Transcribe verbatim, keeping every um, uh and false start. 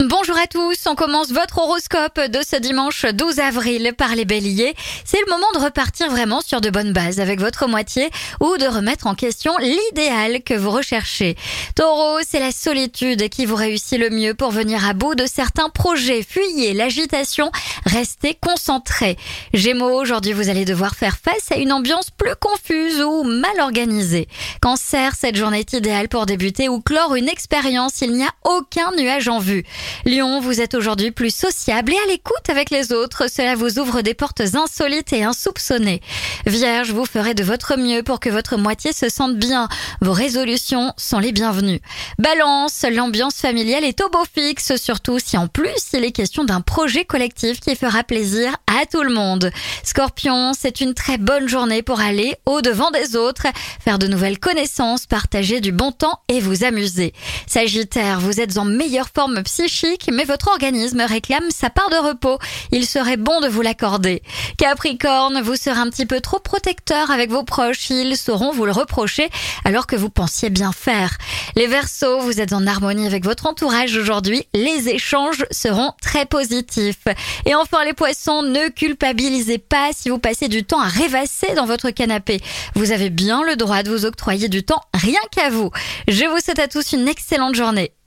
Bonjour à tous, on commence votre horoscope de ce dimanche douze avril par les béliers. C'est le moment de repartir vraiment sur de bonnes bases avec votre moitié ou de remettre en question l'idéal que vous recherchez. Taureau, c'est la solitude qui vous réussit le mieux pour venir à bout de certains projets. Fuyez l'agitation, restez concentrés. Gémeaux, aujourd'hui vous allez devoir faire face à une ambiance plus confuse ou mal organisée. Cancer, cette journée est idéale pour débuter ou clore une expérience, il n'y a aucun nuage en vue. Lion, vous êtes aujourd'hui plus sociable et à l'écoute avec les autres. Cela vous ouvre des portes insolites et insoupçonnées. Vierge, vous ferez de votre mieux pour que votre moitié se sente bien. Vos résolutions sont les bienvenues. Balance, l'ambiance familiale est au beau fixe, surtout si en plus il est question d'un projet collectif qui fera plaisir à tout le monde. Scorpion, c'est une très bonne journée pour aller au-devant des autres, faire de nouvelles connaissances, partager du bon temps et vous amuser. Sagittaire, vous êtes en meilleure forme psychique, mais votre organisme réclame sa part de repos. Il serait bon de vous l'accorder. Capricorne, vous serez un petit peu trop protecteur avec vos proches. Ils sauront vous le reprocher alors que vous pensiez bien faire. Les Verseaux, vous êtes en harmonie avec votre entourage aujourd'hui. Les échanges seront très positifs. Et enfin les Poissons, ne culpabilisez pas si vous passez du temps à rêvasser dans votre canapé. Vous avez bien le droit de vous octroyer du temps rien qu'à vous. Je vous souhaite à tous une excellente journée.